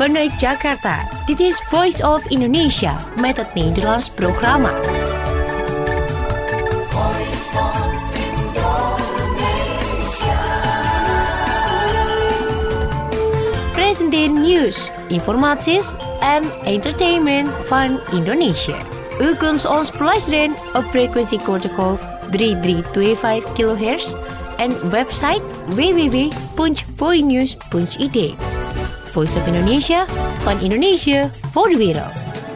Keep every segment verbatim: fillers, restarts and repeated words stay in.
vanuit Jakarta. Dit is Voice of Indonesia met het Nederlands programma. Presenteer nieuws, informaties en entertainment van Indonesië. U kunt ons beluisteren op frequentie kortegolf drie drie twee vijf kilohertz en website w w w punt voinews punt i d. Voice of Indonesia, van Indonesië voor de wereld.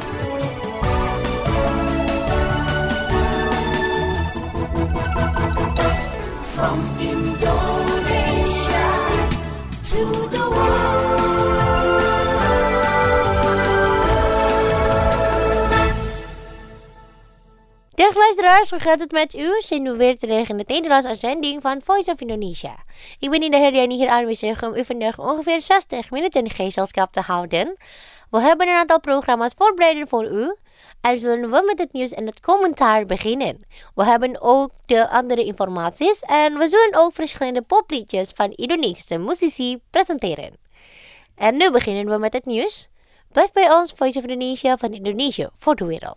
From Indonesia to the world. Dag luisteraars, hoe gaat het met u? Zijn we weer terug in de Nederlandse uitzending van Voice of Indonesia. Ik ben Ida Herdiani hier aanwezig om u vandaag ongeveer zestig minuten gezelschap te houden. We hebben een aantal programma's voorbereid voor u. En zullen we met het nieuws en het commentaar beginnen. We hebben ook de andere informaties en we zullen ook verschillende popliedjes van Indonesische muzici presenteren. En nu beginnen we met het nieuws. Blijf bij ons, Voice of Indonesia, van Indonesië voor de wereld.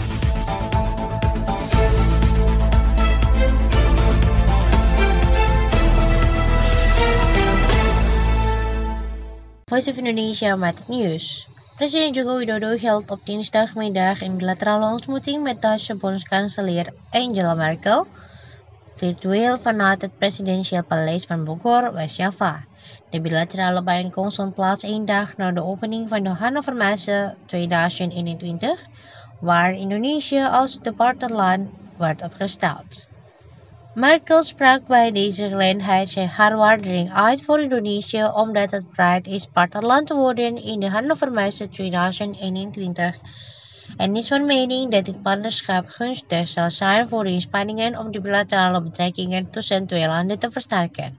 Voice of Indonesia met het nieuws. Presiden Joko Widodo hield op dinsdagmiddag een bilaterale ontmoeting met Duitse bondskanselier Angela Merkel, virtueel vanuit het presidentieel paleis van Bogor, West-Java. De bilaterale bijeenkomst vond plaats één dag na de opening van de Hannovermesse tweeduizend eenentwintig, waar Indonesië als de partnerland werd opgesteld. Merkel sprak bij deze gelegenheid haar waardering uit voor Indonesië omdat het bereid is partnerland te worden in de Hannovermesse tweeduizend eenentwintig en is van mening dat dit partnerschap gunstig zal zijn voor de inspanningen om de bilaterale betrekkingen tussen twee landen te versterken.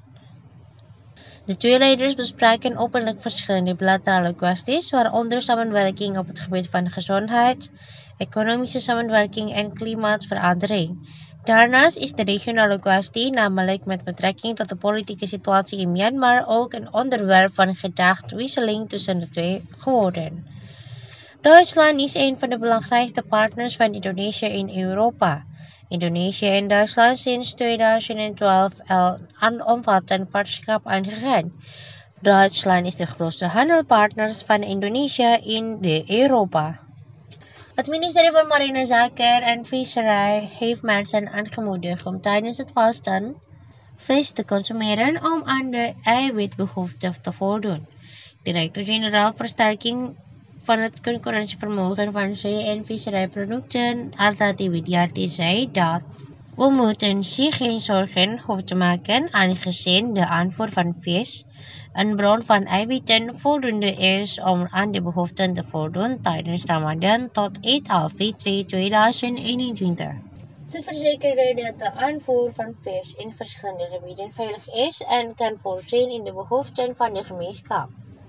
De twee leiders bespraken openlijk verschillende bilaterale kwesties, waaronder samenwerking op het gebied van gezondheid, economische samenwerking en klimaatverandering. Daarnaast is de regionale kwestie, namelijk met betrekking tot de politieke situatie in Myanmar, ook een onderwerp van gedachtewisseling tussen de twee geworden. Duitsland is een van de belangrijkste partners van Indonesië in Europa. Indonesië en Duitsland sinds tweeduizend twaalf al een omvattend partnerschap aangegaan. Duitsland is de grootste handelspartner van Indonesië in de Europa. Het ministerie van Marine Zaken en Visserij heeft mensen aangemoedigd om tijdens het vasten vis te consumeren om aan de eiwitbehoefte te voldoen. Directeur-generaal Versterking van het concurrentievermogen van zee- en visserijproducten, Artati Widyarti, zei dat we moeten zich geen zorgen hoeven te maken aangezien de aanvoer van vis, een bron van eiwitten, voldoende is om aan de behoeften te voldoen tijdens Ramadan tot Eid al-Fitri tweeduizend eenentwintig. Ze verzekerden dat de aanvoer van vis in verschillende gebieden veilig is en kan voorzien in de behoeften van de gemeenschap.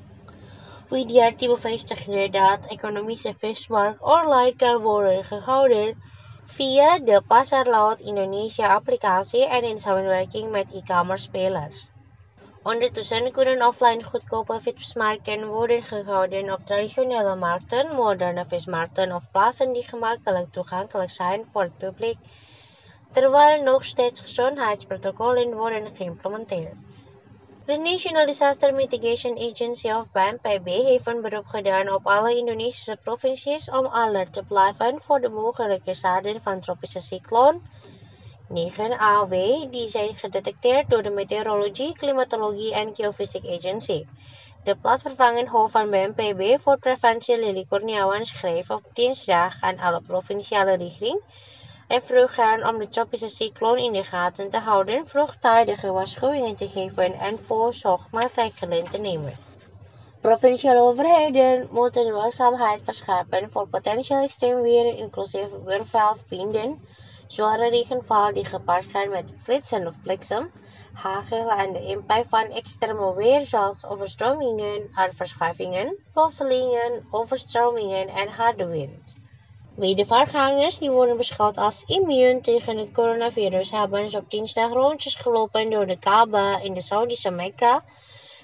Widyarti bevestigde dat economische vismarkt online kan worden gehouden via de Pasar Laut Indonesia applicatie en in samenwerking met e-commerce spelers. Ondertussen kunnen offline goedkope vismarkten worden gehouden op traditionele markten, moderne vismarkten of plaatsen die gemakkelijk toegankelijk zijn voor het publiek, terwijl nog steeds gezondheidsprotocollen worden geïmplementeerd. De National Disaster Mitigation Agency of B N P B heeft een beroep gedaan op alle Indonesische provincies om alert te blijven voor de mogelijke schade van tropische cycloon negen A W die zijn gedetecteerd door de Meteorologie, Klimatologie en Geofysiek Agency. De plaatsvervangend hoofd van B N P B voor preventie Lili Kurniawan schreef op dinsdag aan alle provinciale regering en vroeg hen om de tropische cycloon in de gaten te houden, vroegtijdige waarschuwingen te geven en voorzorgsmaatregelen te nemen. Provinciale overheden moeten waakzaamheid verscherpen voor potentieel extreem weer, inclusief weerval, vinden, zware regenval die gepaard gaan met flitsen of bliksem, hagel en de impact van extreme weer zoals overstromingen, aardverschuivingen, plotselingen, overstromingen en harde wind. Wedervaartgangers die worden beschouwd als immuun tegen het coronavirus hebben op dinsdag rondjes gelopen door de Kaaba in de Saoedische Mekka,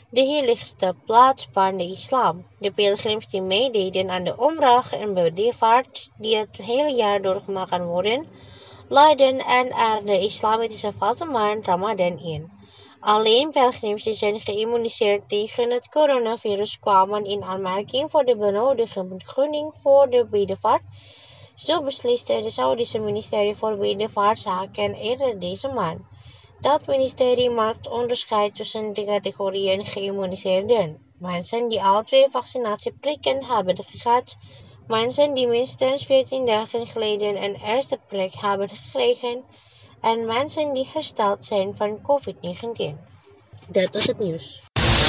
de heiligste plaats van de islam. De pelgrims die meededen aan de Omrah en bedevaart die het hele jaar doorgemaakt kan worden, leiden en er de islamitische vastenmaand Ramadan in. Alleen pelgrims die zijn geïmmuniseerd tegen het coronavirus kwamen in aanmerking voor de benodigde vergunning voor de bedevaart. Zo besliste het Saoedische ministerie voor Bedevaartzaken eerder deze maand. Dat ministerie maakt onderscheid tussen de categorieën geïmmuniseerden: mensen die al twee vaccinatieprikken hebben gehad, mensen die minstens veertien dagen geleden een eerste prik hebben gekregen en mensen die hersteld zijn van covid negentien. Dat was het nieuws.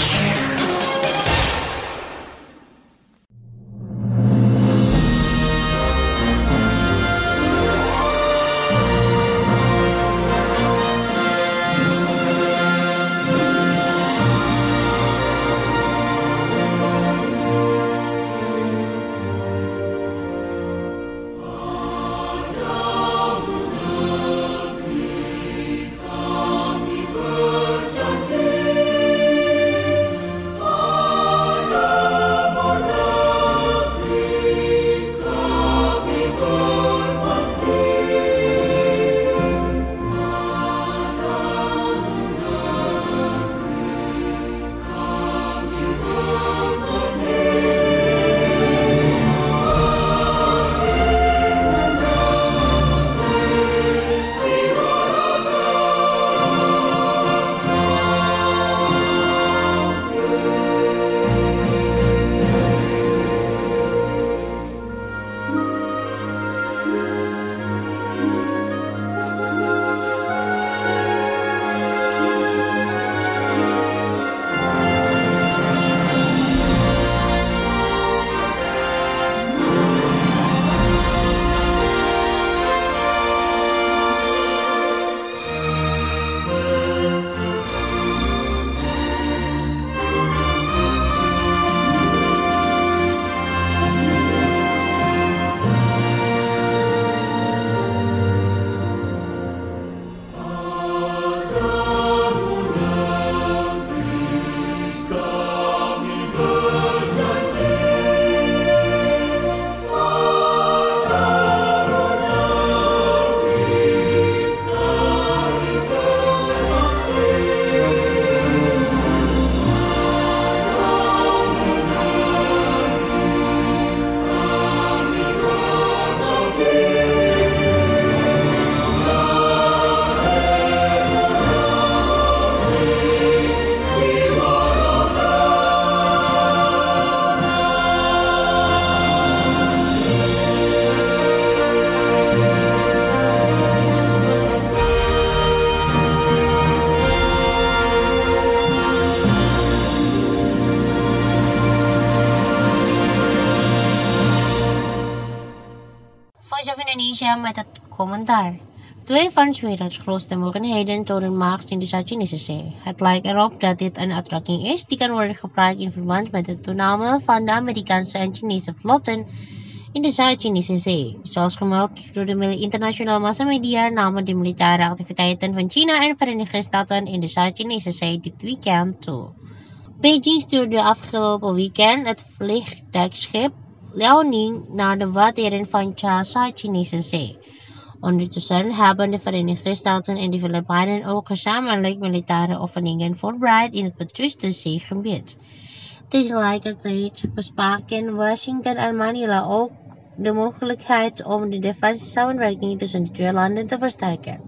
Voice of Indonesia met het commentaar. Twee van 's werelds grootste mogendheden tonen macht in de Zuid-Chinese Zee. Het lijkt erop dat dit een attractie is die kan worden gebruikt in verband met de toename van de Amerikaanse en Chinese vlotten in de Zuid-Chinese Zee. Zoals gemeld door de internationale massamedia namen de militaire activiteiten van China en Verenigde Staten in de Zuid-Chinese Zee dit weekend toe. Beijing stuurde afgelopen weekend het vliegdekschip Liaoning naar de wateren van de Zuid-Chinese Zee. Ondertussen hebben de Verenigde Staten en de Filipijnen ook gezamenlijk militaire oefeningen voorbereid in het betwiste zeegebied. Tegelijkertijd bespraken Washington en Manila ook de mogelijkheid om de defensiesamenwerking tussen de twee landen te versterken.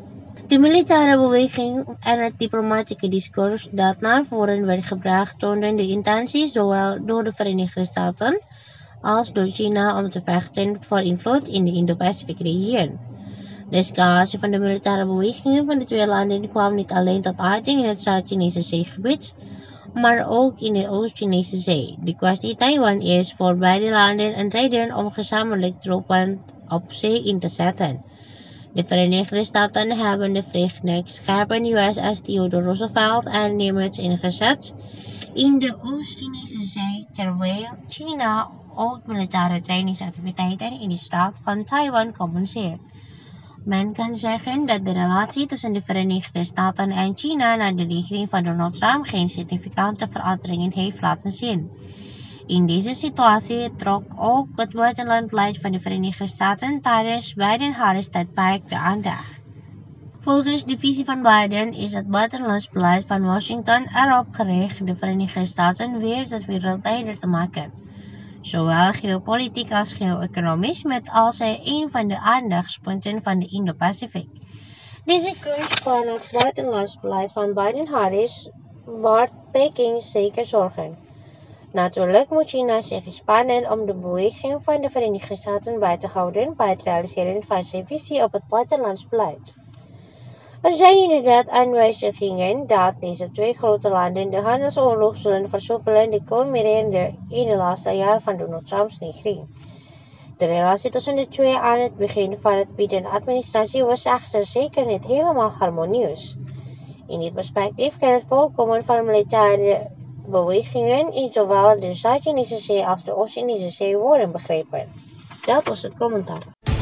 De militaire beweging en het diplomatieke discours dat naar voren werd gebracht toonden de intentie zowel door de Verenigde Staten als door China om te vechten voor invloed in de Indo-Pacific-regio. De escalatie van de militaire bewegingen van de twee landen kwam niet alleen tot uiting in het Zuid-Chinese zeegebied, maar ook in de Oost-Chinese Zee. De kwestie Taiwan is voor beide landen een reden om gezamenlijk troepen op zee in te zetten. De Verenigde Staten hebben de vliegdekschepen U S S Theodore Roosevelt en Nimitz ingezet in de Oost-Chinese Zee, terwijl China ook militaire trainingsactiviteiten in de straat van Taiwan compenseert. Men kan zeggen dat de relatie tussen de Verenigde Staten en China na de regering van Donald Trump geen significante veranderingen heeft laten zien. In deze situatie trok ook het buitenlandbeleid van de Verenigde Staten tijdens Biden-Harris-tijdperk de aandacht. Volgens de visie van Biden is het buitenlands beleid van Washington erop gericht de Verenigde Staten weer tot wereldleider te maken, zowel geopolitiek als geo-economisch, met als een van de aandachtspunten van de Indo-Pacific. Deze koers van het buitenlands beleid van Biden-Harris baart Peking zeker zorgen. Natuurlijk moet China zich spannen om de beweging van de Verenigde Staten bij te houden bij het realiseren van zijn visie op het buitenlands beleid. Er zijn inderdaad aanwijzingen dat deze twee grote landen de handelsoorlog zullen versoepelen die culmineerde in de laatste jaren van Donald Trumps regering. De relatie tussen de twee aan het begin van het Biden-administratie was echter zeker niet helemaal harmonieus. In dit perspectief kan het voorkomen van militaire bewegingen in zowel de Zuid-Chinese Zee als de Oost-Indische Zee worden begrepen. Dat was het commentaar.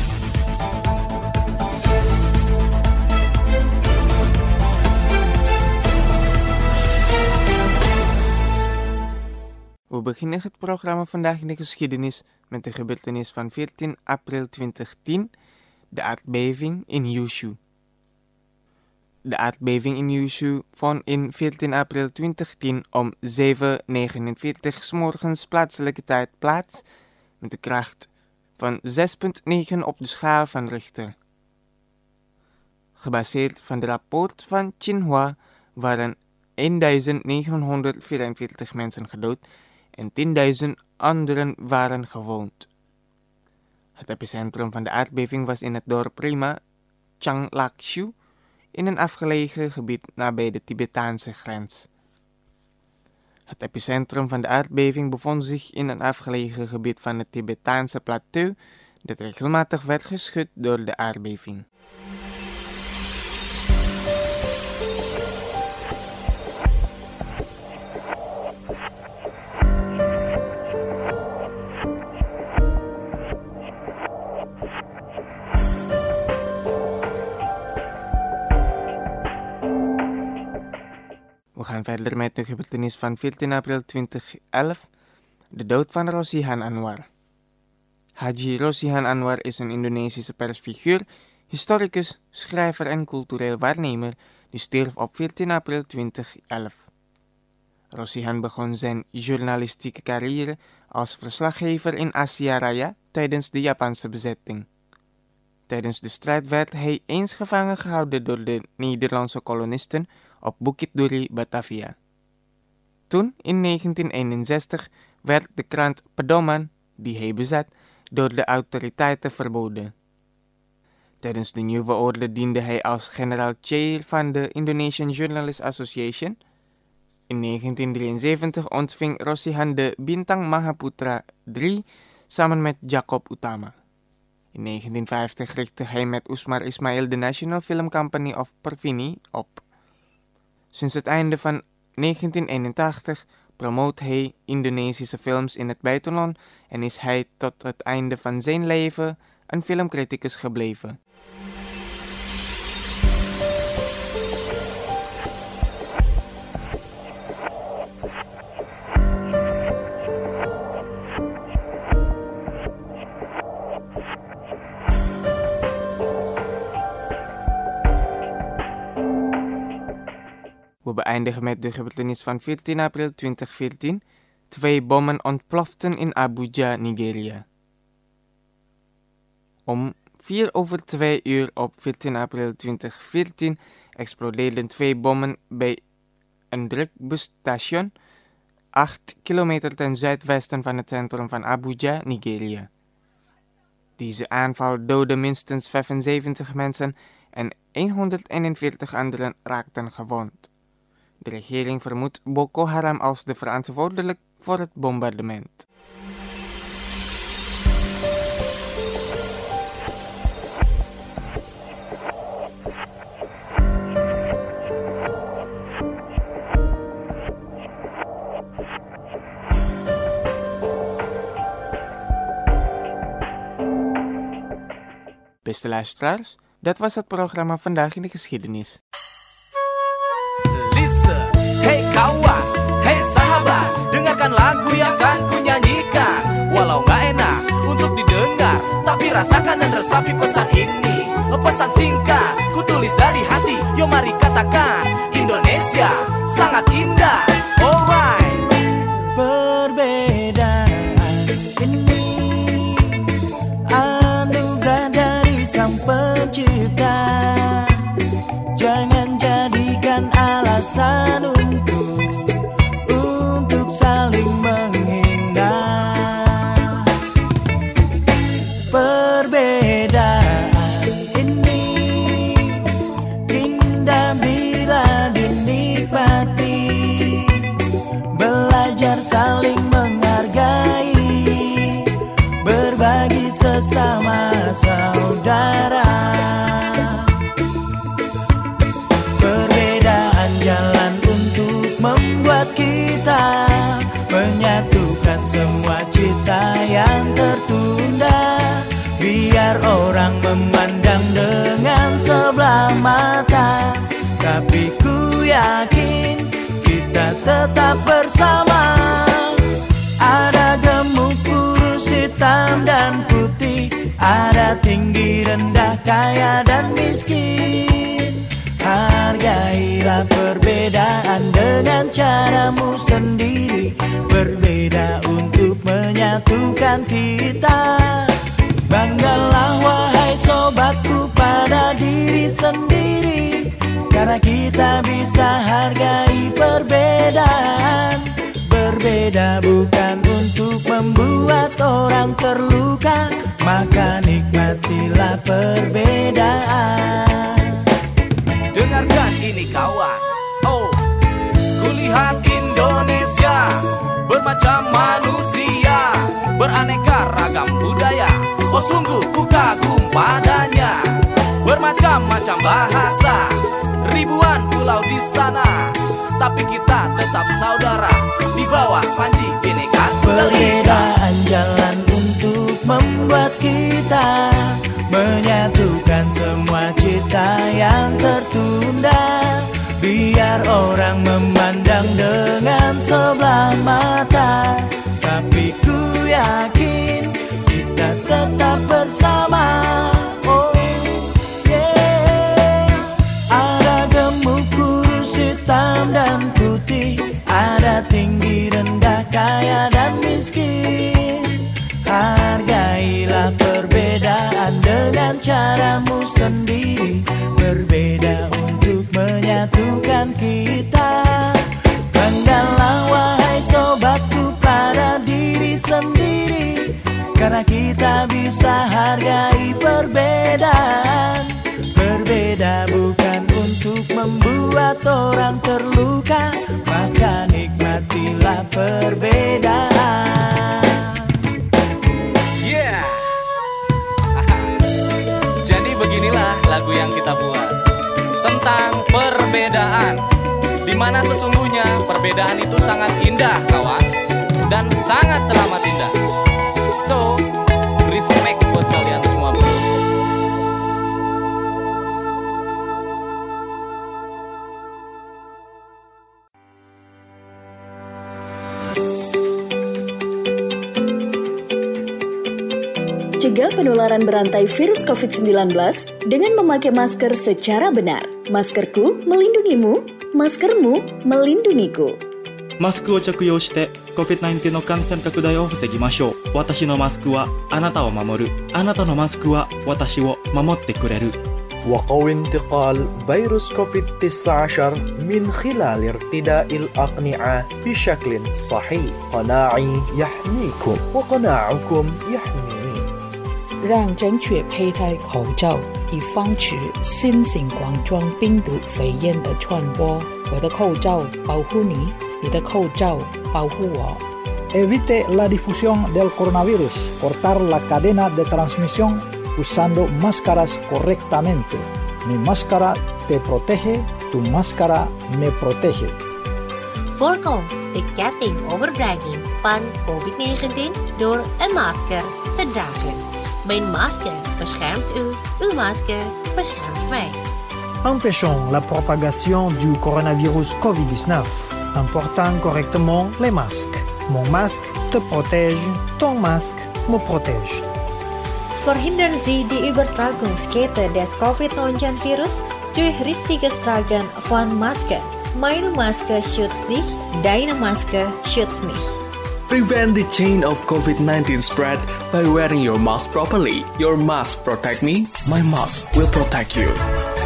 We beginnen het programma vandaag in de geschiedenis met de gebeurtenis van veertien april tweeduizend tien, de aardbeving in Kyushu. De aardbeving in Kyushu vond in veertien april tweeduizend tien om zeven uur negenenveertig 's morgens plaatselijke tijd plaats met een kracht van zes komma negen op de schaal van Richter. Gebaseerd van het rapport van Xinhua waren duizend negenhonderdvierenveertig mensen gedood en tienduizend anderen waren gewond. Het epicentrum van de aardbeving was in het dorp Rima, Changlakshu, in een afgelegen gebied nabij de Tibetaanse grens. Het epicentrum van de aardbeving bevond zich in een afgelegen gebied van het Tibetaanse plateau dat regelmatig werd geschud door de aardbeving. We gaan verder met de gebeurtenis van veertien april tweeduizend elf, de dood van Rosihan Anwar. Haji Rosihan Anwar is een Indonesische persfiguur, historicus, schrijver en cultureel waarnemer die stierf op veertien april tweeduizend elf. Rosihan begon zijn journalistieke carrière als verslaggever in Asia Raya tijdens de Japanse bezetting. Tijdens de strijd werd hij eens gevangen gehouden door de Nederlandse kolonisten op Bukit Duri, Batavia. Toen, in negentien eenenzestig, werd de krant Pedoman, die hij bezat, door de autoriteiten verboden. Tijdens de nieuwe orde diende hij als generaal-chair van de Indonesian Journalists Association. In negentien drieënzeventig ontving Rosihan de Bintang Mahaputra drie samen met Jacob Utama. In negentien vijftig richtte hij met Usmar Ismail de National Film Company of Pervini op. Sinds het einde van negentien eenentachtig promoot hij Indonesische films in het buitenland en is hij tot het einde van zijn leven een filmcriticus gebleven. We beëindigen met de gebeurtenis van veertien april tweeduizend veertien. Twee bommen ontploften in Abuja, Nigeria. Om vier over twee uur op veertien april tweeduizend veertien explodeerden twee bommen bij een drukbusstation acht kilometer ten zuidwesten van het centrum van Abuja, Nigeria. Deze aanval doodde minstens vijfenzeventig mensen en honderdeenenveertig anderen raakten gewond. De regering vermoedt Boko Haram als de verantwoordelijk voor het bombardement. Beste luisteraars, Dat was het programma Vandaag in de Geschiedenis. Listen, hey kawan, hey sahabat, dengarkan lagu yang akan ku nyanyikan. Walau gak enak untuk didengar, tapi rasakan dan resapi pesan ini. Pesan singkat, ku tulis dari hati. Yo mari katakan, Indonesia sangat indah. Alright. Perbedaan ini anugerah dari Sang Pencipta. Jangan jadikan alasan untuk Untuk saling menghina. Perbedaan ini indah bila dinikmati. Belajar saling menghargai, berbagi sesama saudara. Perbedaan jalan untuk membuat kita menyatukan semua cita yang tertunda. Biar orang memandang dengan sebelah mata, tapi ku yakin kita tetap bersama. Ada gemuk, kurus, hitam dan putih, ada tinggi, rendah, kaya dan miskin. Hargailah perbedaan dengan caramu sendiri. Berbeda untuk menyatukan kita. Banggalah wahai sobatku pada diri sendiri, karena kita bisa hargai perbedaan. Berbeda bukan untuk membuat orang terluka, maka nikmatilah perbedaan. Dengarkan ini kawan. Oh, kulihat Indonesia bermacam manusia, beraneka ragam budaya. Oh sungguh ku kagum padanya. Bermacam-macam bahasa, ribuan pulau di sana, tapi kita tetap saudara di bawah panji Bhinneka Tunggal Ika. Perbedaan jalan untuk membuat kita menyatukan semua cita yang tertunda. Biar orang memandang dengan sebelah mata, tapi ku yakin kita tetap bersama. Oh yeah. Ada gemuk, kurus, hitam dan putih, ada tinggi, rendah, kaya dan miskin. Hargailah perbedaan dengan caramu sendiri. Berbeda untuk menyatukan kita. Banggalah wahai sobatku pada diri sendiri, karena kita bisa hargai perbedaan. Berbeda bukan untuk membuat orang terluka, maka nikmatilah perbedaan. Yeah. Jadi beginilah lagu yang kita buat tentang perbedaan, di mana sesungguhnya perbedaan itu sangat indah kawan, dan sangat teramat indah. So, respect buat kalian semua bro. Cegah penularan berantai virus covid sembilan belas dengan memakai masker secara benar. Maskerku melindungimu, maskermu melindungiku. マスクを着用して コビッドナインティーン の感染拡大を防ぎましょう。私のマスクはあなたを守る。あなたのマスクは私を守ってくれる。 وقوي انتقال فيروس كوفيد تسعة عشر من خلال ارتداء الأقنعة بشكل صحيح. قناعي يحميكم وقناعكم يحميني. 让正确佩戴口罩，以防止新型冠状病毒肺炎的传播。我的口罩保护你，你的口罩保护我。 Evite la difusión del coronavirus. Cortar la cadena de transmisión usando máscaras correctamente. Mi máscara te protege, tu máscara me protege. Voorkom de ketting overdrijving van covid negentien door een masker te dragen. Mijn masker beschermt u, uw masker beschermt mij. Empêchons la propagation du coronavirus covid dix-neuf en portant correctement les masques. Mon masque te protège, ton masque me protège. Verhindern Sie die Übertragungskette des covid neunzehn Virus durch richtiges Tragen von Masken. Meine Maske schützt dich, deine Maske schützt mich. Prevent the chain of covid nineteen spread by wearing your mask properly. Your mask protect me, my mask will protect you.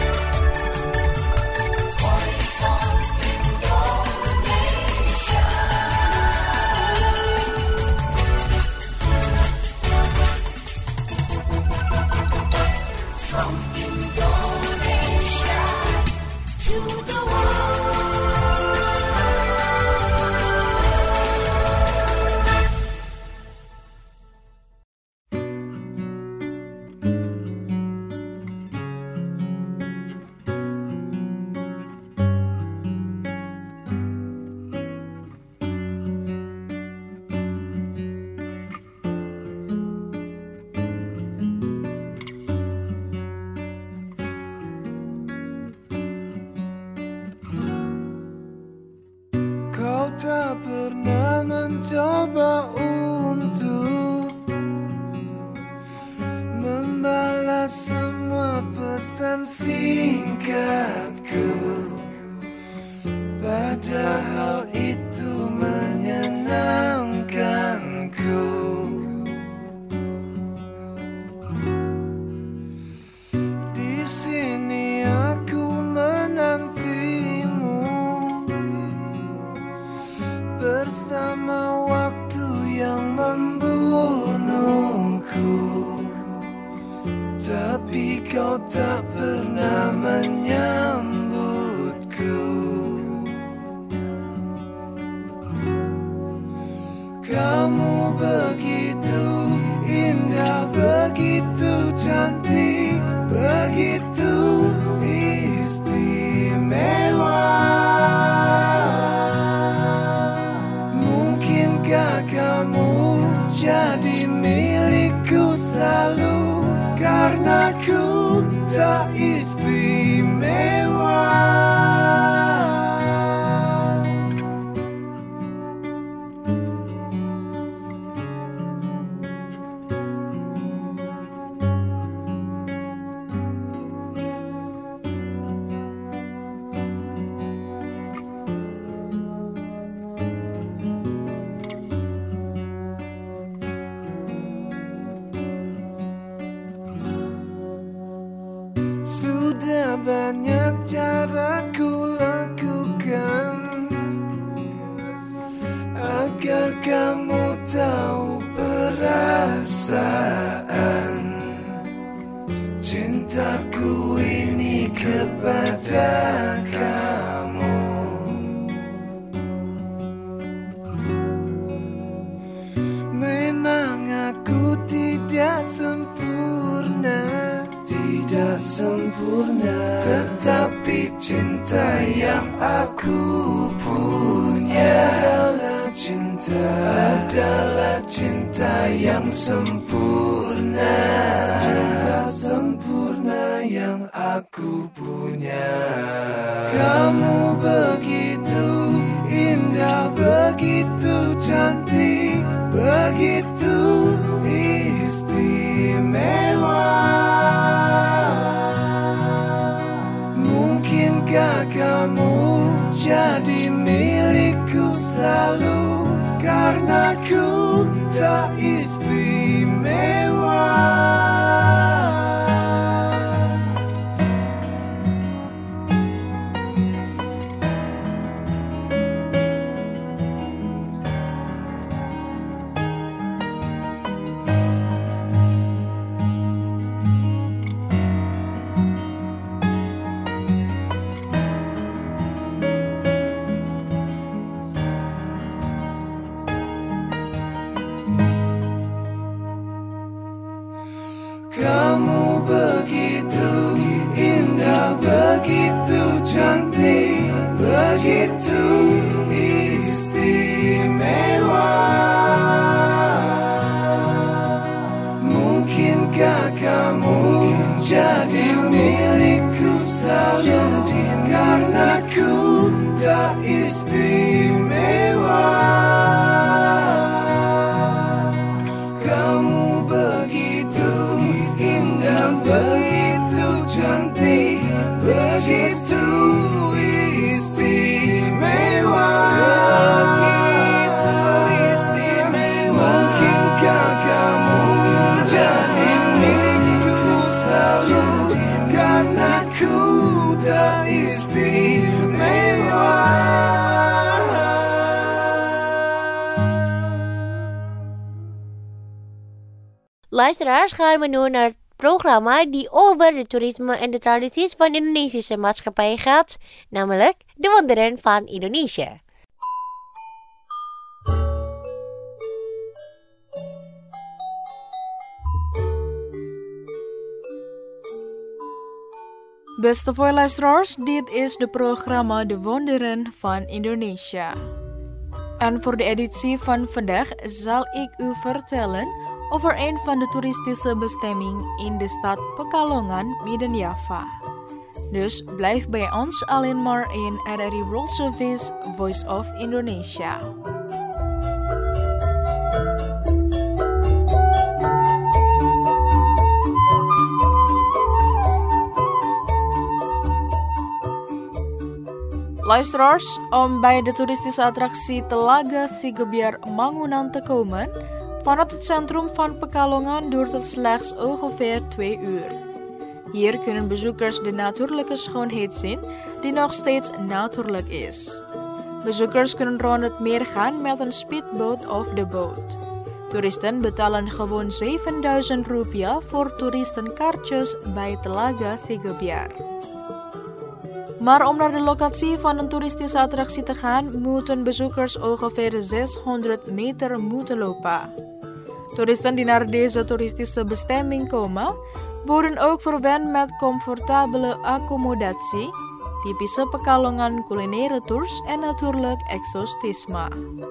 Tak pernah mencoba untuk membalas semua pesan singkatku, padahal itu menyenangkanku. Di sini aku menantimu bersama waktu yang membunuhku, tapi kau tak pernah menyambutku. Kamu begitu indah, begitu cantik, begitu istimewa. Kamu jadi milikku selalu, karena ku tak istimewa. Sudah banyak cara ku lakukan agar kamu tahu perasaan cintaku ini kepada kamu. Memang aku tidak sempurna, tidak sempurna, tetapi cinta yang aku punya adalah cinta, adalah cinta yang sempurna, cinta sempurna yang aku punya. Kamu begitu indah, begitu cantik, begitu istimewa. Mungkinkah kamu jadi milikku selalu, karena ku tak istimewa. istimewa. Kamu begitu indah, begitu cantik, begitu istimewa. Begitu istimewa. Mungkinkah kamu jadi milikku selalu, karena ku tak istimewa. Luisteraars, gaan we nu naar het programma die over het toerisme en de tradities van de Indonesische maatschappij gaat, namelijk De Wonderen van Indonesië. Beste voorluisteraars, dit is de programma De Wonderen van Indonesië. En voor de editie van vandaag zal ik u vertellen over een van de toeristische bestemmingen in de stad Pekalongan, Midden-Java. Dus blijf bij ons alleen maar in R R I World Service Voice of Indonesia. Luisteraars, om bij de toeristische attractie Telaga Sigebiar Mangunan te komen, vanuit het centrum van Pekalongan duurt het slechts ongeveer twee uur. Hier kunnen bezoekers de natuurlijke schoonheid zien die nog steeds natuurlijk is. Bezoekers kunnen rond het meer gaan met een speedboot of de boot. Toeristen betalen gewoon zevenduizend rupiah voor toeristenkaartjes bij Telaga Sigebiar. Maar om naar de locatie van een toeristische attractie te gaan, moeten bezoekers ongeveer zeshonderd meter moeten lopen. Toeristen die naar deze toeristische bestemming komen, worden ook verwend met comfortabele accommodatie, typische Pekalongan culinaire tours en natuurlijk exotisme.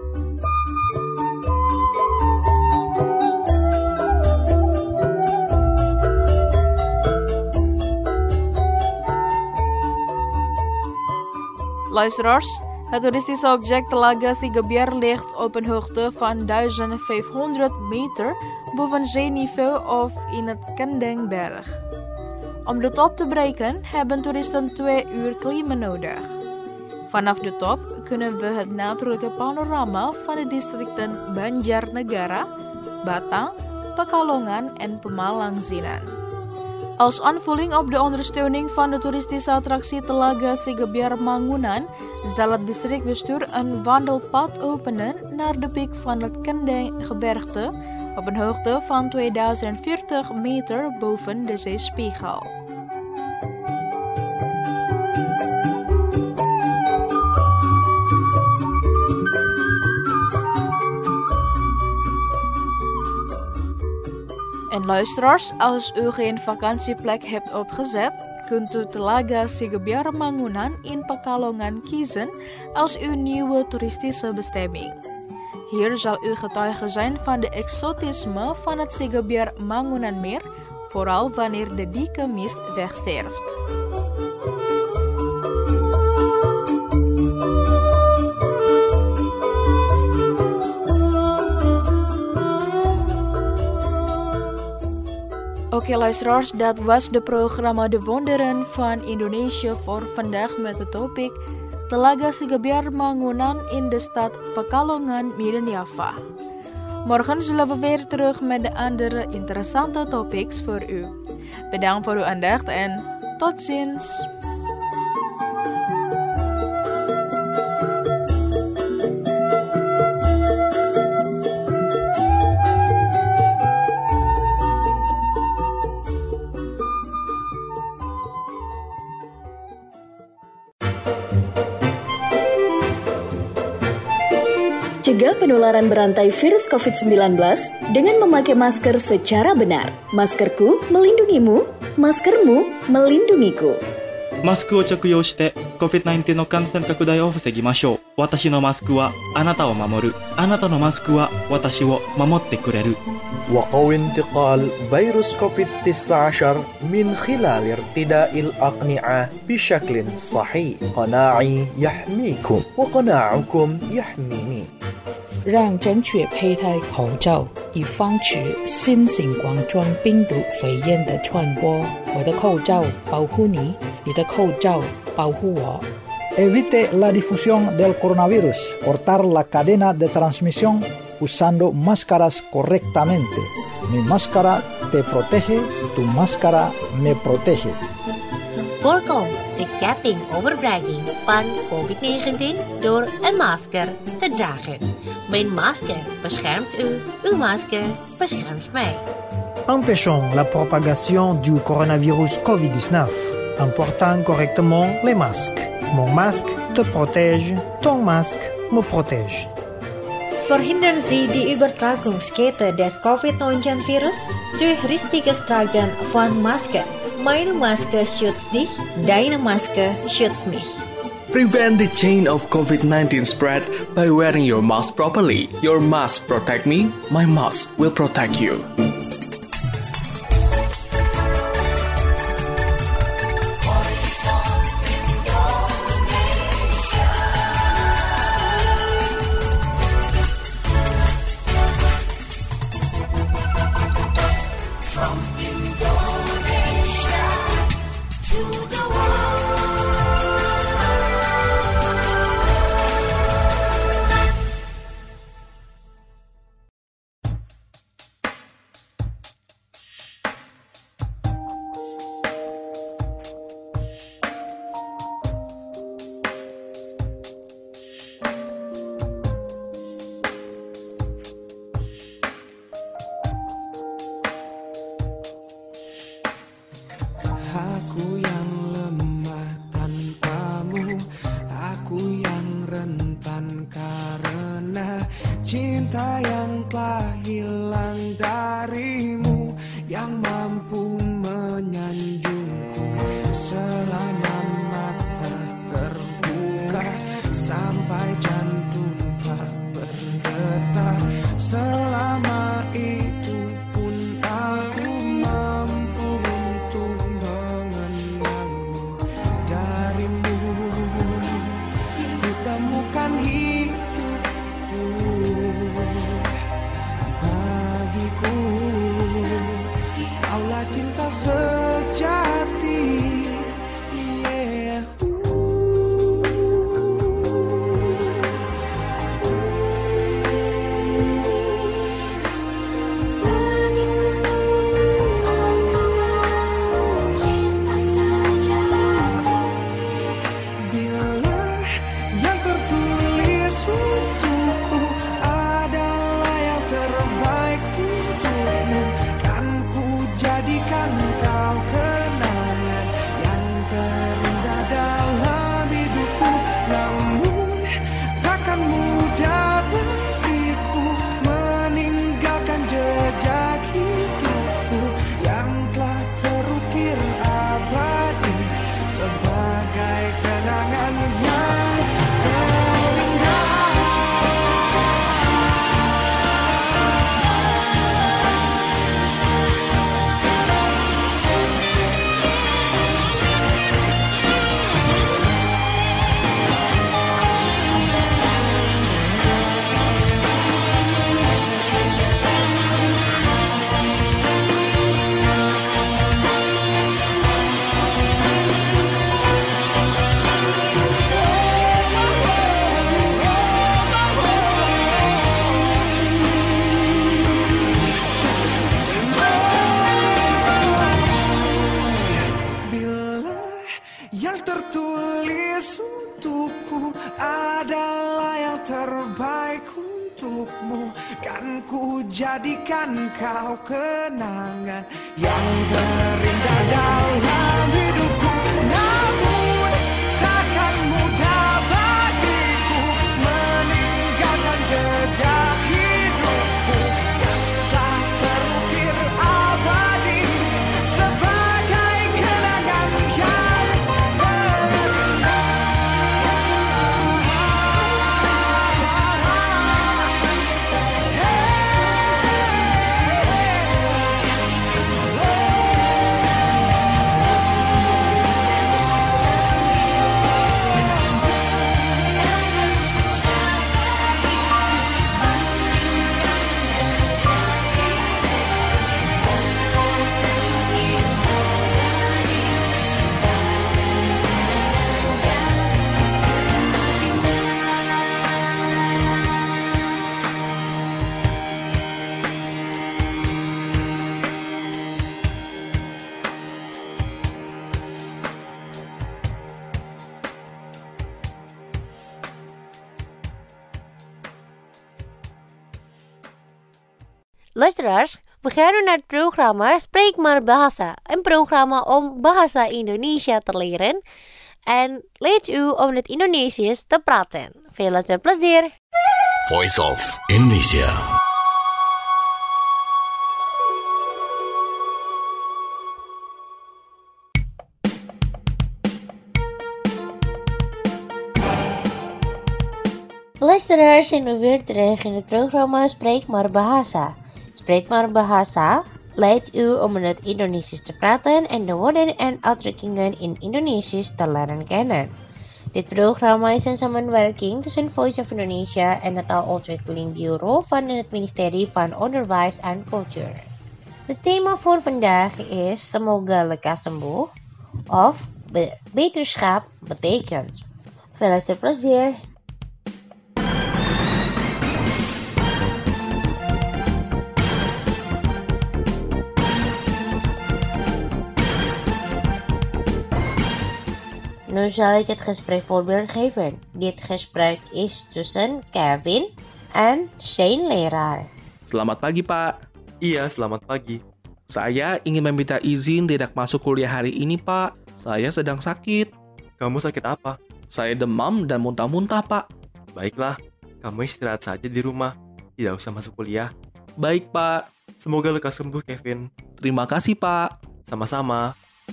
Luisteraars, het toeristische object Telaga Sigebiar ligt op een hoogte van duizend vijfhonderd meter boven zeeniveau of in het Kendengberg. Om de top te bereiken hebben toeristen twee uur klimmen nodig. Vanaf de top kunnen we het natuurlijke panorama van de districten Banjarnegara, Batang, Pekalongan en Pemalang zien. Als aanvulling op de ondersteuning van de toeristische attractie Telaga Sigebiar Mangunan zal het districtbestuur een wandelpad openen naar de piek van het Kendenggebergte op een hoogte van tweeduizend veertig meter boven de zeespiegel. En luisteraars, als u geen vakantieplek hebt opgezet, kunt u Telaga Sigebiar Mangunan in Pekalongan kiezen als uw nieuwe toeristische bestemming. Hier zal u getuige zijn van de exotisme van het Sigebiar Mangunanmeer, vooral wanneer de dikke mist wegsterft. Oké luisteraars, dat was de programma De Wonderen van Indonesië voor vandaag met het topic Telaga Sigebiar Mangunan in de stad Pekalongan, Midden-Java. Morgen zullen we weer terug met de andere interessante topics voor u. Bedankt voor uw aandacht en tot ziens! Cegah penularan berantai virus covid sembilan belas dengan memakai masker secara benar. Maskerku melindungimu, maskermu melindungiku. マスクを着用して コビッドナインティーン の感染拡大を防ぎましょう。私のマスクはあなたを守る。あなたのマスクは私を守ってくれる。 وقوي انتقال فيروس كوفيد تسعة عشر من خلال ارتداء الأقنعة بشكل صحيح. قناعي يحميكم وقناعكم يحميني. 让正确佩戴口罩，以防止新型冠状病毒肺炎的传播。我的口罩保护你，你的口罩保护我。 Evite la difusión del coronavirus. Cortar la cadena de transmisión usando máscaras correctamente. Mi máscara te protege, tu máscara me protege. Voorkom de ketting overbrenging van covid negentien door een masker te dragen. Mijn masker beschermt u, uw masker beschermt mij. Empêchons la propagation du coronavirus covid dix-neuf en portant correctement les masques. Mon masque te protège, ton masque me protège. Verhindern Sie die Übertragungskette des covid neunzehn Virus durch richtiges Tragen von Masken. Meine Maske schützt dich, deine Maske schützt mich. Prevent the chain of COVID nineteen spread by wearing your mask properly. Your mask protect me, my mask will protect you. Aku yang lemah tanpamu, aku yang rentan karena cinta yang telah hilang darimu, yang mampu menyanjungku selama mata terbuka sampai jantung tak berdetak. Selama itu pun aku mampu untuk mengenalmu. Darimu ku temukan hidupku. Bagiku kaulah cinta sejati. Yeah. Jadikan kau kenangan yang terindah dalam hidupku. Namun takkan mudah bagiku meninggalkan jejak hidupku yang telah terukir abadi sebagai kenangan yang terindah. Luisteraars, we gaan nu naar het programma Spreek maar Bahasa. Een programma om bahasa Indonesia te leren en leert u om het Indonesisch te praten. Veel luisterplezier. Voice of Indonesia. Luisteraars, zijn we weer terug in het programma Spreek maar Bahasa. Spreek maar Bahasa leidt u om in het Indonesisch te praten en de woorden en uitdrukkingen in Indonesisch te leren kennen. Dit programma is een samenwerking tussen Voice of Indonesia en het Taalontwikkeling Bureau van het ministerie van Onderwijs en Cultuur. Het thema voor vandaag is Semoga lekas sembuh of be- beterschap betekent. Veel luisterplezier. Nu zal ik het gesprekvoorbeeld geven. Dit gesprek is tussen Kevin en zijn leraar. Selamat pagi, Pak. Iya, selamat pagi. Saya ingin meminta izin tidak masuk kuliah hari ini, Pak. Saya sedang sakit. Kamu sakit apa? Saya demam dan muntah-muntah, Pak. Baiklah, kamu istirahat saja di rumah. Tidak usah masuk kuliah. Baik, Pak. Semoga lekas sembuh, Kevin. Terima kasih, Pak. Sama-sama.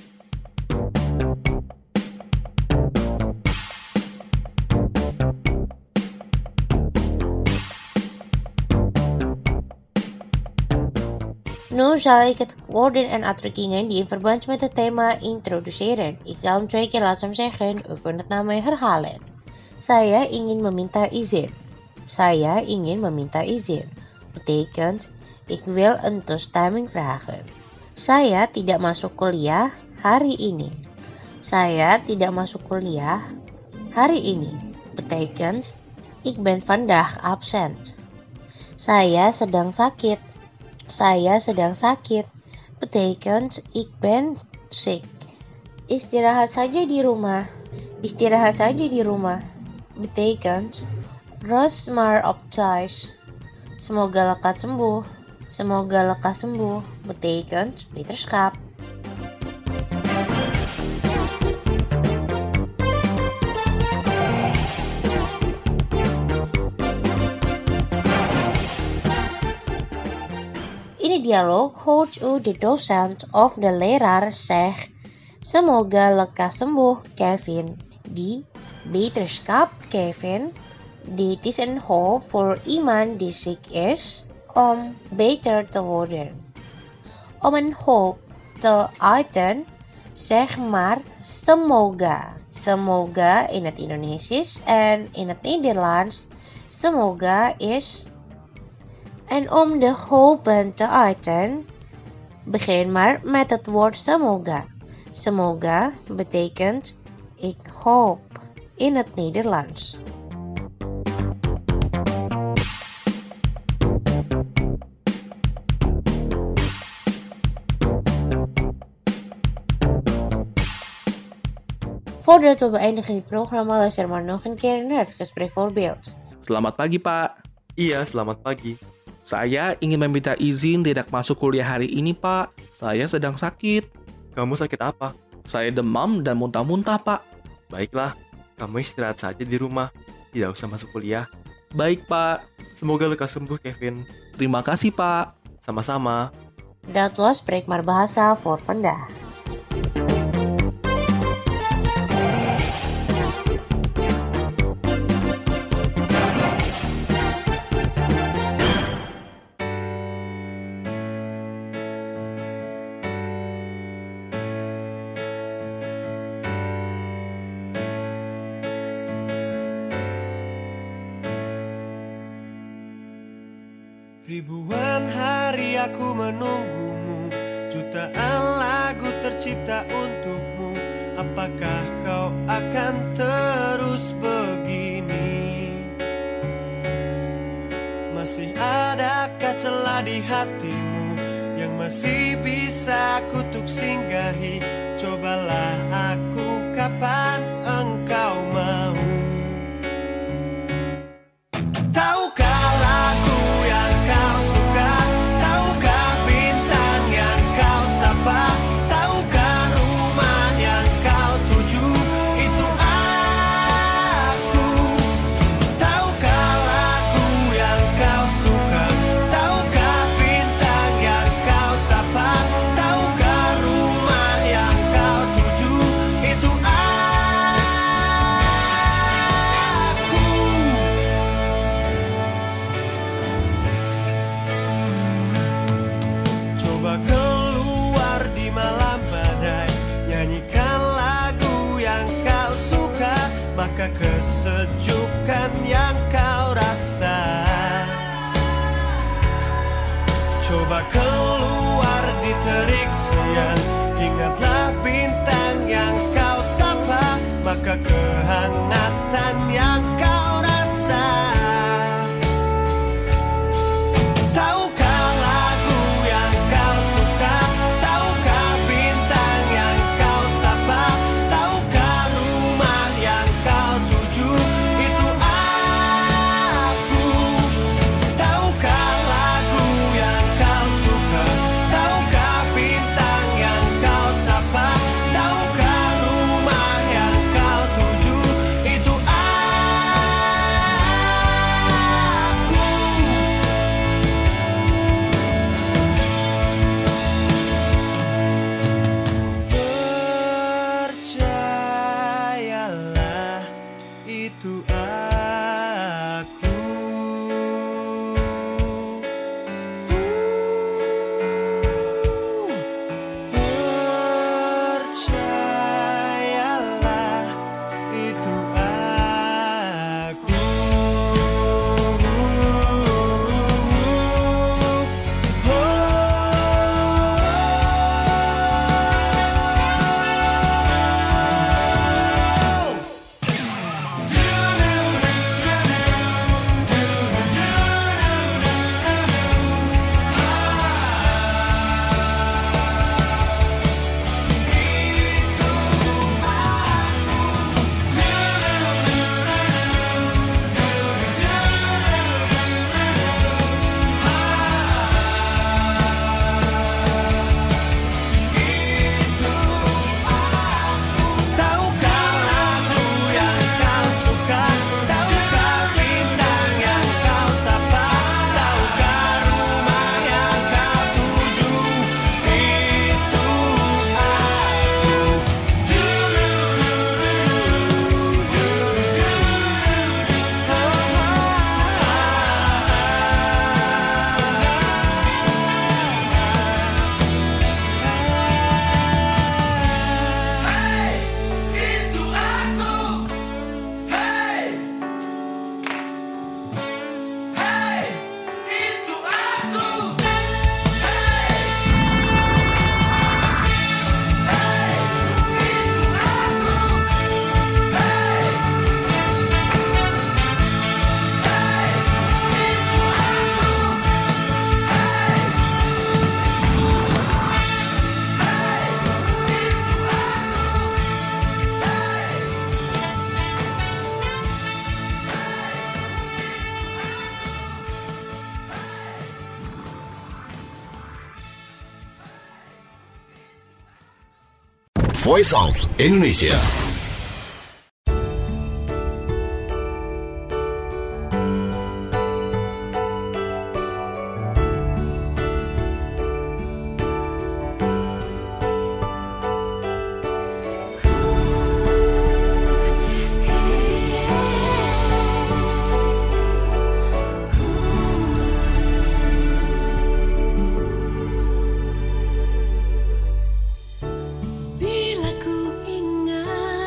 Nu zal ik het woorden en uitdrukkingen die in verband met het thema introduceren. Ik zal hem twee keer langzaam zeggen, u kunt het na mij herhalen. Saya ingin meminta izin. Saya ingin meminta izin. Betekent, ik wil een toestemming vragen. Saya tidak masuk kuliah hari ini. Saya tidak masuk kuliah hari ini. Betekent, ik ben vandaag absent. Saya sedang sakit. Saya sedang sakit. Betekent, ik ben sick. Istirahat saja di rumah. Istirahat saja di rumah. Betekent, rust maar op thuis. Semoga lekas sembuh. Semoga lekas sembuh. Betekent, beterschap. In de dialoog hoort u de docent of de leraar zeggen, semoga lekas sembuh Kevin. Die beterschap Kevin. Dit is een hoop voor iemand die ziek is om beter te worden. Om een hoop te uiten, zeg maar semoga. Semoga in het Indonesisch en in het Nederlands, semoga is. En om de hopen te uiten, begin maar met het woord semoga. Semoga betekent ik hoop in het Nederlands. Voordat we beëindigen het programma, luister maar nog een keer naar het gesprekvoorbeeld. Selamat pagi, Pak. Iya, selamat pagi. Saya ingin meminta izin tidak masuk kuliah hari ini, Pak. Saya sedang sakit. Kamu sakit apa? Saya demam dan muntah-muntah, Pak. Baiklah, kamu istirahat saja di rumah. Tidak usah masuk kuliah. Baik, Pak. Semoga lekas sembuh, Kevin. Terima kasih, Pak. Sama-sama. Dat was Spreek maar Bahasa voor vandaag. Ribuan hari aku menunggumu, jutaan lagu tercipta untukmu. Apakah kau akan terus begini? Masih adakah celah di hatimu yang masih bisa kutuk singgahi? Cobalah aku kapan engkau mau. Tahukah lagu yang kau suka? Tahu maka kesejukan yang kau rasa. Coba keluar di terik siang, ingatlah bintang yang kau sapa, maka kehangatan yang kau rasa. Tahukah lagu yang kau suka? Tahukah bintang yang kau sapa? Tahukah rumah yang kau tuju? Itu aku. Tahukah lagu yang kau suka? Tahukah bintang yang kau sapa? Tahukah rumah yang kau tuju? Itu percayalah, itu aku. Percayalah, itu aku. Tahukah lagu yang kau suka? Tahukah bintang yang kau sapa? Tahukah rumah yang kau tuju? Itu Voice of Indonesia. Bila ku ingat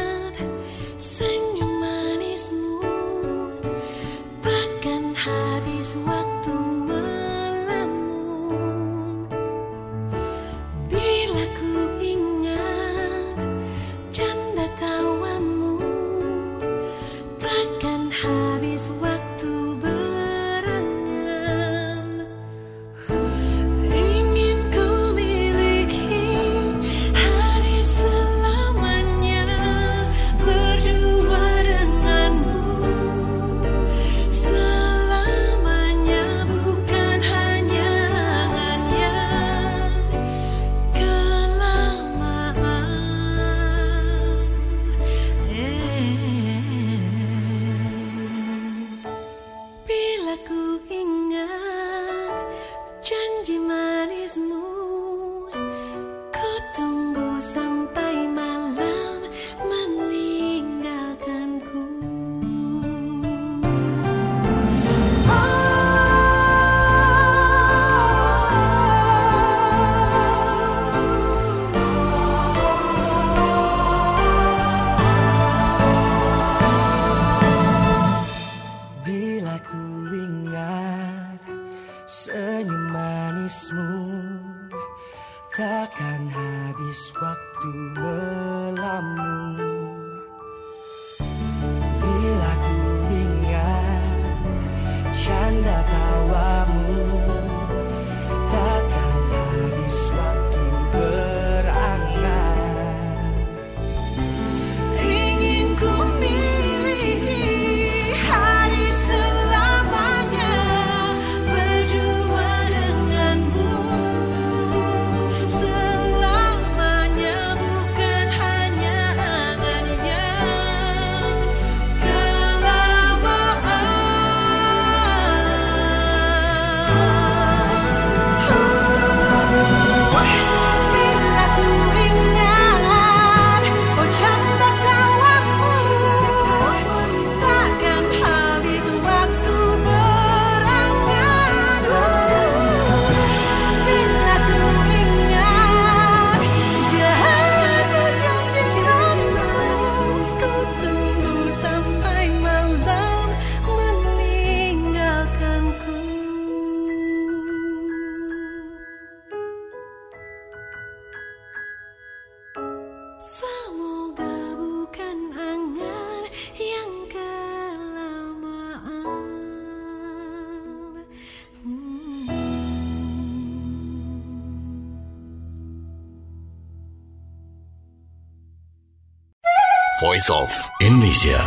Voice of Indonesia.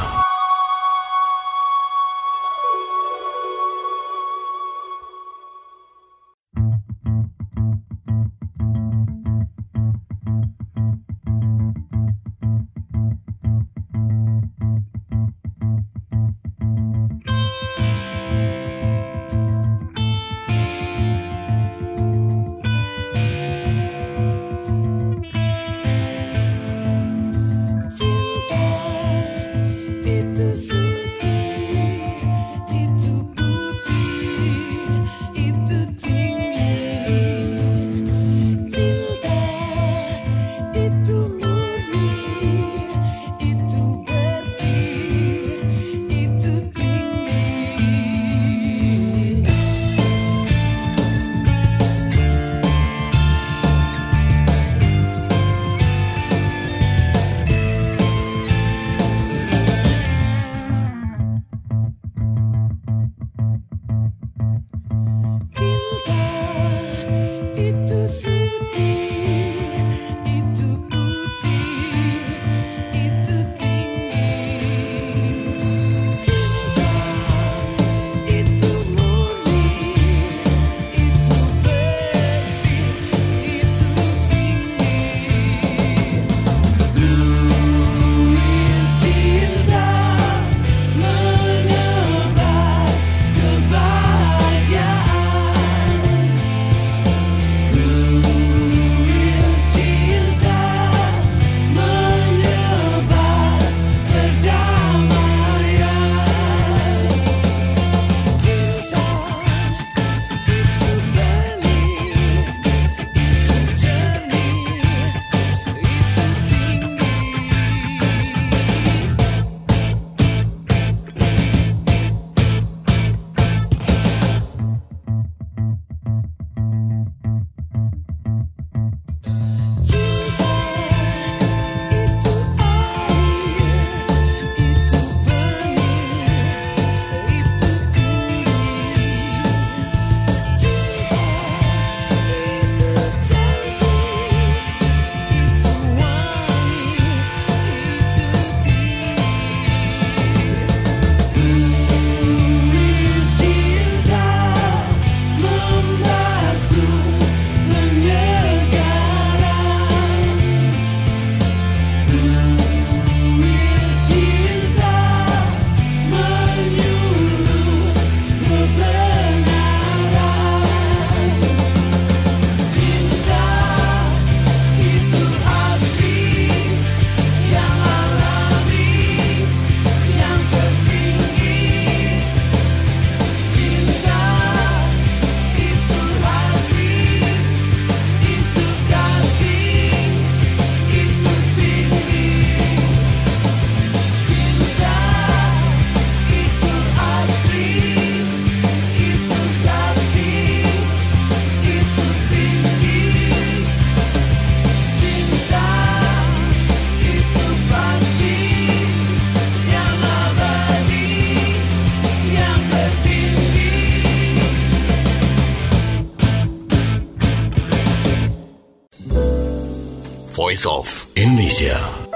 Voice of Indonesia.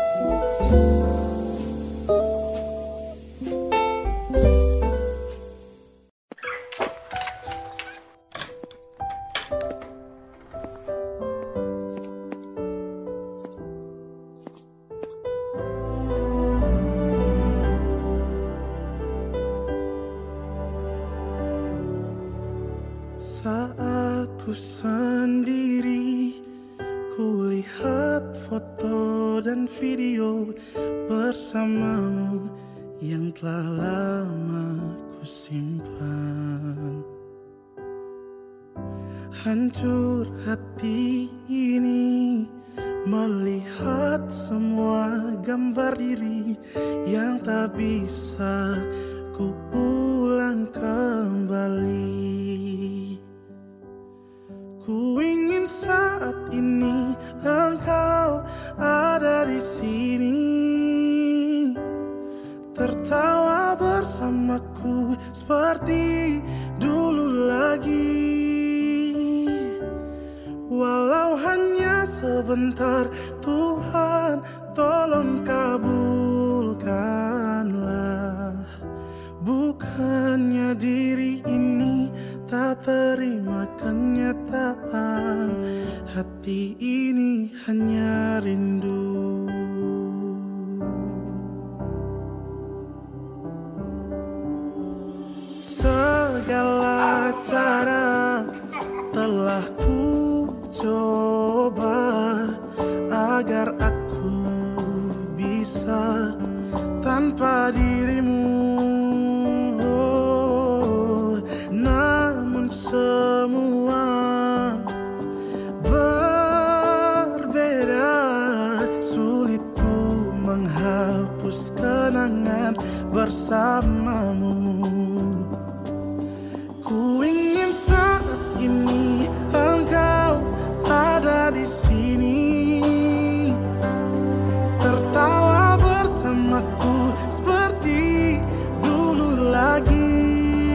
Saat ku sendiri, ku lihat foto dan video bersamamu yang telah lama ku simpan. Hancur hati ini melihat semua gambar diri yang tak bisa ku ulang kembali. Ku ingin saat ini engkau ada di sini, tertawa bersamaku seperti dulu lagi. Walau hanya sebentar, Tuhan tolong kabulkanlah. Bukannya diri ini tak terima kenyataan, hati ini hanya rindu. Segala cara telah ku coba agar aku bisa tanpa dirimu. Oh, namun semua berbeda, sulit ku menghapus kenangan bersamamu. Ku ingin saat ini engkau ada di sini, tertawa bersamaku seperti dulu lagi.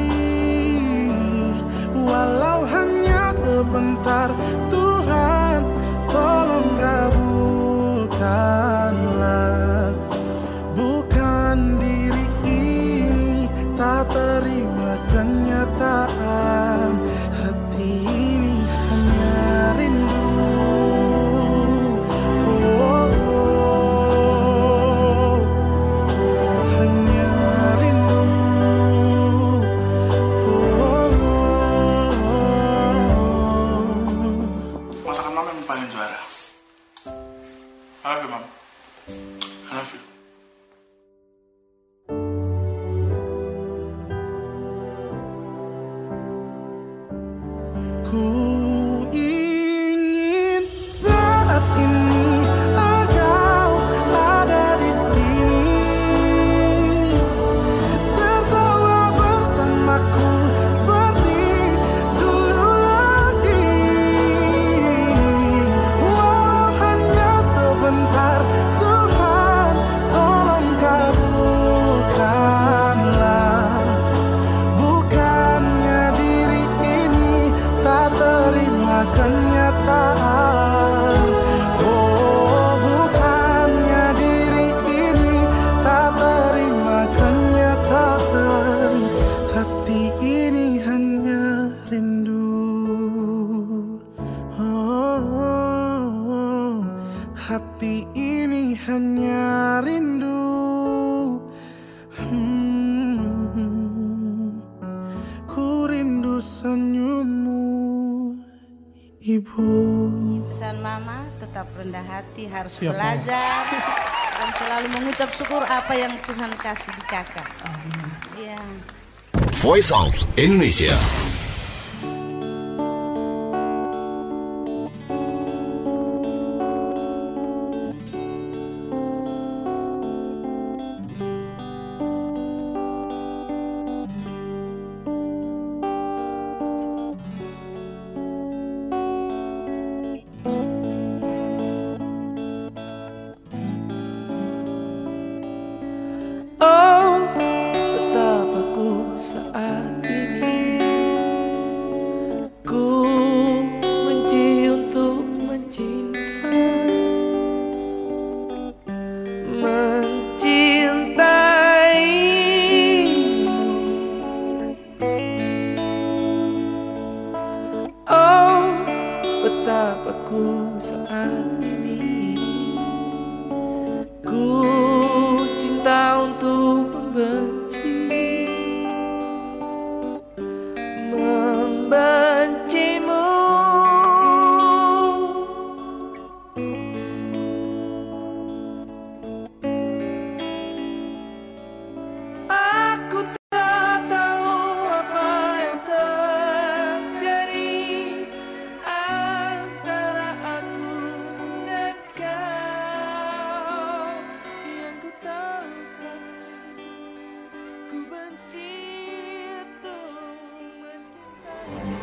Walau hanya sebentar, Tuhan tolong kabulkanlah. Bukan diri ini tak terima kenyataan, hati ini hanya rindu. Oh, oh, hanya rindu. Oh, oh. Masakan mama yang paling juara. I love you, mom. I love you. Ku ingin saat ini engkau ada di sini, tertawa bersamaku seperti dulu lagi. Walau hanya sebentar, Tuhan tolong kabulkanlah. Bukannya diri ini tak terima kenyataan. Oh, bukannya diri ini tak terima kenyataan, hati ini hanya rindu. Oh, oh, oh. Hati ini hanya rindu. Hmm. Ku rindu senyummu, Ibu. Pesan Mama, tetap rendah hati, harus Siap, belajar dan selalu mengucap syukur apa yang Tuhan kasih di kakak. Iya. Voice of Indonesia. Oh, betapa ku saat ini ku benci untuk mencinta, mencintaimu. Oh, betapa ku saat ini ku cinta untuk membenci, membencimu. Aku tak tahu apa yang terjadi antara aku dan kau. Yang ku tahu pasti ku benci untuk mencintai.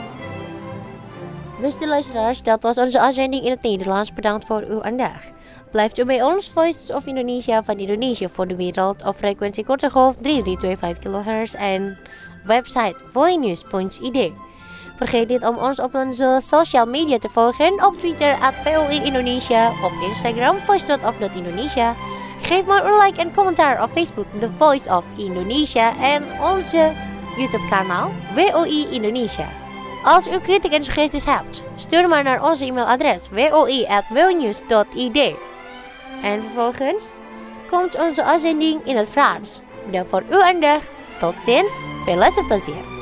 Beste luisteraars, dat was onze uitzending in het Nederlands. Bedankt voor uw aandacht. blijft u bij ons, Voice of Indonesia van Indonesië voor de wereld op frequentie korte golf drie drie twee vijf kilohertz en website voinews punt i d. Vergeet niet om ons op onze social media te volgen op Twitter at V O I Indonesia, op Instagram voice dot of dot indonesia. Geef maar een like en commentaar op Facebook The Voice of Indonesia en onze YouTube kanaal V O I Indonesia. Als u kritiek en suggesties hebt, stuur maar naar onze e-mailadres v o i at voinews dot i d. En vervolgens komt onze uitzending in het Frans. Bedankt voor uw aandacht. Tot ziens, veel luisterplezier.